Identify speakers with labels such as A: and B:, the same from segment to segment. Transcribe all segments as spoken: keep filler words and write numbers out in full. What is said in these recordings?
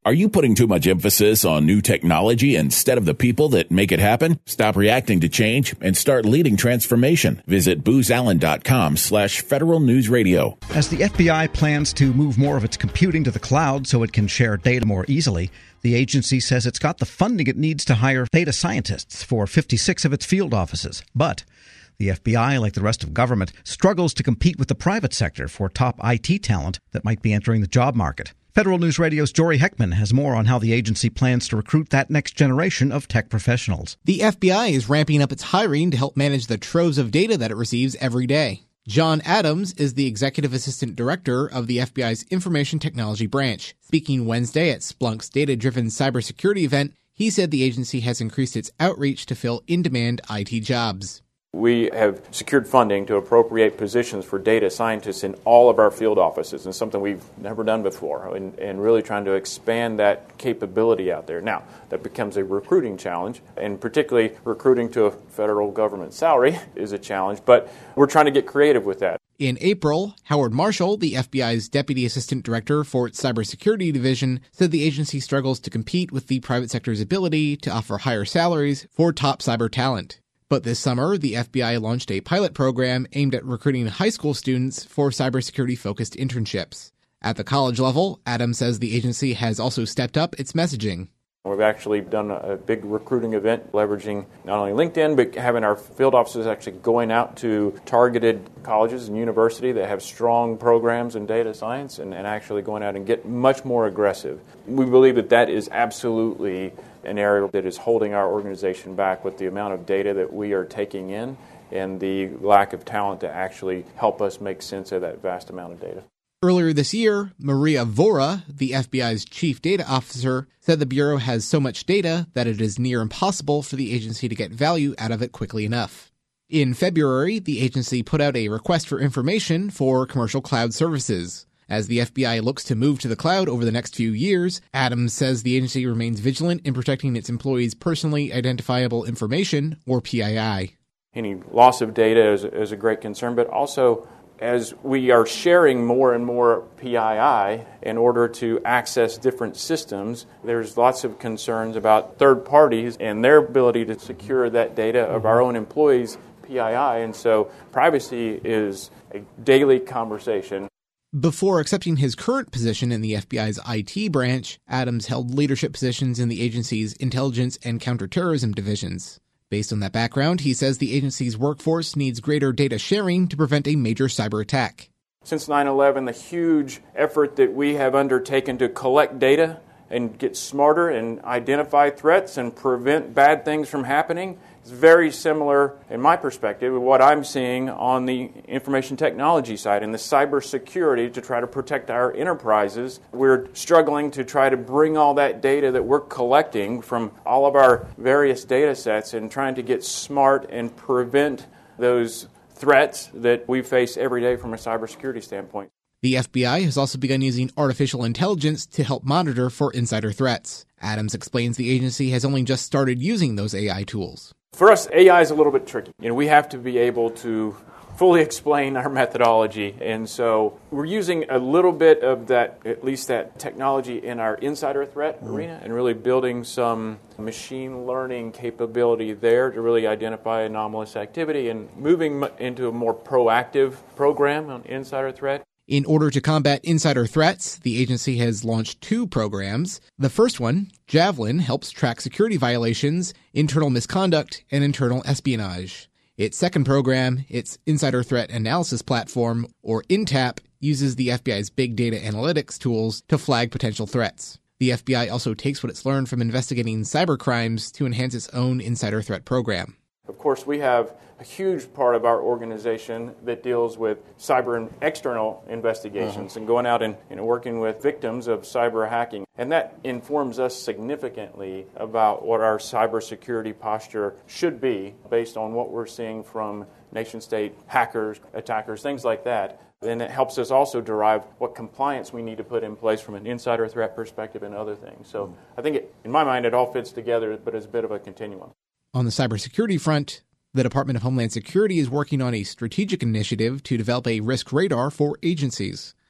A: Are you putting too much emphasis on new technology instead of the people that make it happen? Stop reacting to change and start leading transformation. Visit booz allen dot com slash Federal News Radio.
B: As the F B I plans to move more of its computing to the cloud so it can share data more easily, the agency says it's got the funding it needs to hire data scientists for fifty-six of its field offices. But the F B I, like the rest of government, struggles to compete with the private sector for top I T talent that might be entering the job market. Federal News Radio's Jory Heckman has more on how the agency plans to recruit that next generation of tech professionals.
C: The F B I is ramping up its hiring to help manage the troves of data that it receives every day. John Adams is the Executive Assistant Director of the F B I's Information Technology Branch. Speaking Wednesday at Splunk's data-driven cybersecurity event, he said the agency has increased its outreach to fill in-demand I T jobs.
D: We have secured funding to appropriate positions for data scientists in all of our field offices, and something we've never done before, and, and really trying to expand that capability out there. Now, that becomes a recruiting challenge, and particularly recruiting to a federal government salary is a challenge, but we're trying to get creative with that.
C: In April, Howard Marshall, the F B I's Deputy Assistant Director for its Cybersecurity Division, said the agency struggles to compete with the private sector's ability to offer higher salaries for top cyber talent. But this summer, the F B I launched a pilot program aimed at recruiting high school students for cybersecurity-focused internships. At the college level, Adams says the agency has also stepped up its messaging.
D: We've actually done a big recruiting event leveraging not only LinkedIn, but having our field offices actually going out to targeted colleges and universities that have strong programs in data science and, and actually going out and get much more aggressive. We believe that that is absolutely an area that is holding our organization back with the amount of data that we are taking in and the lack of talent to actually help us make sense of that vast amount of data.
C: Earlier this year, Maria Vora, the F B I's chief data officer, said the Bureau has so much data that it is near impossible for the agency to get value out of it quickly enough. In February, the agency put out a request for information for commercial cloud services. As the F B I looks to move to the cloud over the next few years, Adams says the agency remains vigilant in protecting its employees' personally identifiable information, or P I I.
D: Any loss of data is, is a great concern, but also as we are sharing more and more P I I in order to access different systems, there's lots of concerns about third parties and their ability to secure that data of our own employees' P I I, and so privacy is a daily conversation.
C: Before accepting his current position in the F B I's I T branch, Adams held leadership positions in the agency's intelligence and counterterrorism divisions. Based on that background, he says the agency's workforce needs greater data sharing to prevent a major cyber attack.
D: Since nine eleven, the huge effort that we have undertaken to collect data and get smarter and identify threats and prevent bad things from happening is very similar, in my perspective, to what I'm seeing on the information technology side and the cybersecurity to try to protect our enterprises. We're struggling to try to bring all that data that we're collecting from all of our various data sets and trying to get smart and prevent those threats that we face every day from a cybersecurity standpoint.
C: The F B I has also begun using artificial intelligence to help monitor for insider threats. Adams explains the agency has only just started using those A I tools.
D: For us, A I is a little bit tricky. You know, we have to be able to fully explain our methodology, and so we're using a little bit of that, at least that technology in our insider threat mm-hmm. arena, and really building some machine learning capability there to really identify anomalous activity and moving into a more proactive program on insider threat.
C: In order to combat insider threats, the agency has launched two programs. The first one, Javelin, helps track security violations, internal misconduct, and internal espionage. Its second program, its Insider Threat Analysis Platform, or I N T A P, uses the F B I's big data analytics tools to flag potential threats. The F B I also takes what it's learned from investigating cybercrimes to enhance its own insider threat program.
D: Of course, we have a huge part of our organization that deals with cyber and external investigations uh-huh. and going out and, and working with victims of cyber hacking. And that informs us significantly about what our cybersecurity posture should be based on what we're seeing from nation-state hackers, attackers, things like that. Then it helps us also derive what compliance we need to put in place from an insider threat perspective and other things. So I think, it, in my mind, it all fits together, but it's a bit of a continuum.
C: On the cybersecurity front, the Department of Homeland Security is working on a strategic initiative to develop a risk radar for agencies.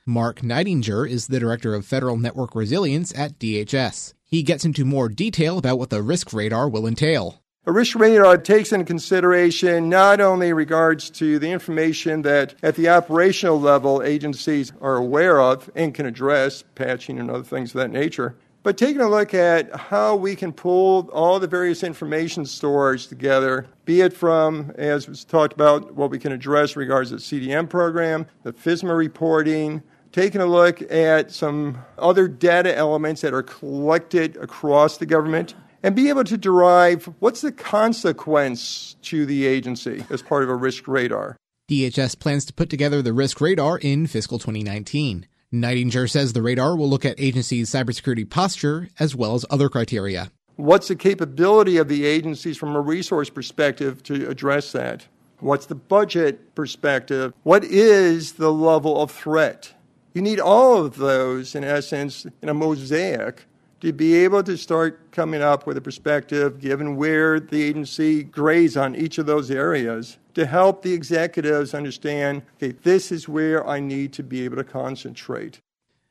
C: Mark Neidinger is the Director of Federal Network Resilience at D H S. He gets into more detail about what the risk radar will entail.
E: A risk radar takes into consideration not only regards to the information that at the operational level agencies are aware of and can address, patching and other things of that nature, but taking a look at how we can pull all the various information stores together, be it from, as was talked about, what we can address in regards to the C D M program, the FISMA reporting, taking a look at some other data elements that are collected across the government, and be able to derive what's the consequence to the agency as part of a risk radar.
C: D H S plans to put together the risk radar in fiscal twenty nineteen. Neidinger says the radar will look at agencies' cybersecurity posture as well as other criteria.
E: What's the capability of the agencies from a resource perspective to address that? What's the budget perspective? What is the level of threat? You need all of those, in essence, in a mosaic to be able to start coming up with a perspective, given where the agency grades on each of those areas, to help the executives understand, okay, this is where I need to be able to concentrate.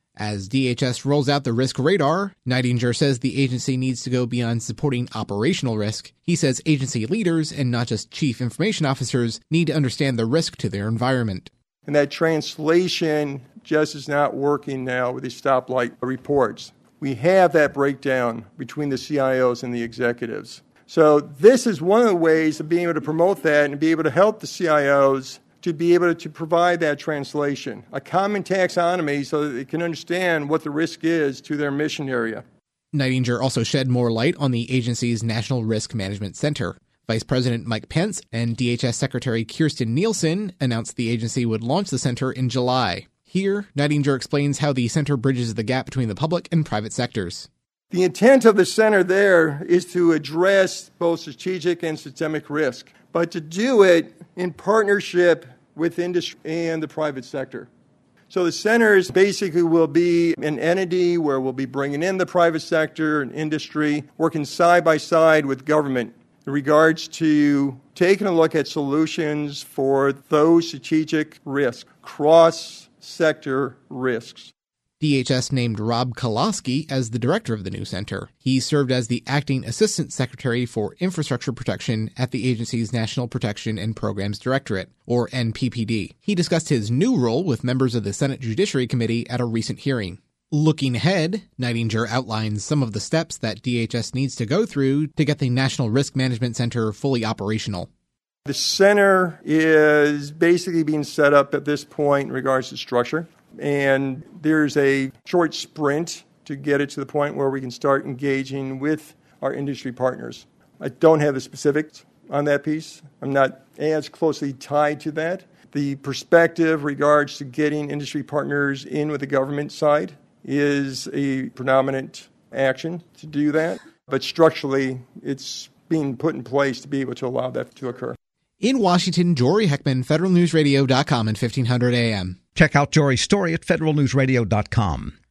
C: As D H S rolls out the risk radar, Neidinger says the agency needs to go beyond supporting operational risk. He says agency leaders, and not just chief information officers, need to understand the risk to their environment.
E: And that translation just is not working now with these stoplight reports. We have that breakdown between the C I Os and the executives. So this is one of the ways of being able to promote that and be able to help the C I Os to be able to provide that translation, a common taxonomy so that they can understand what the risk is to their mission area.
C: Neidinger also shed more light on the agency's National Risk Management Center. Vice President Mike Pence and D H S Secretary Kirstjen Nielsen announced the agency would launch the center in July. Here, Neidinger explains how the center bridges the gap between the public and private sectors.
E: The intent of the center there is to address both strategic and systemic risk, but to do it in partnership with industry and the private sector. So the centers basically will be an entity where we'll be bringing in the private sector and industry, working side by side with government in regards to taking a look at solutions for those strategic risks, cross-sector risks.
C: D H S named Rob Koloski as the director of the new center. He served as the acting assistant secretary for infrastructure protection at the agency's National Protection and Programs Directorate, or N P P D. He discussed his new role with members of the Senate Judiciary Committee at a recent hearing. Looking ahead, Neidinger outlines some of the steps that D H S needs to go through to get the National Risk Management Center fully operational.
E: The center is basically being set up at this point in regards to structure. And there's a short sprint to get it to the point where we can start engaging with our industry partners. I don't have the specifics on that piece. I'm not as closely tied to that. The perspective regards to getting industry partners in with the government side is a predominant action to do that. But structurally, it's being put in place to be able to allow that to occur.
C: In Washington, Jory Heckman, Federal News Radio dot com and fifteen hundred A M.
B: Check out Jory's story at Federal News Radio dot com.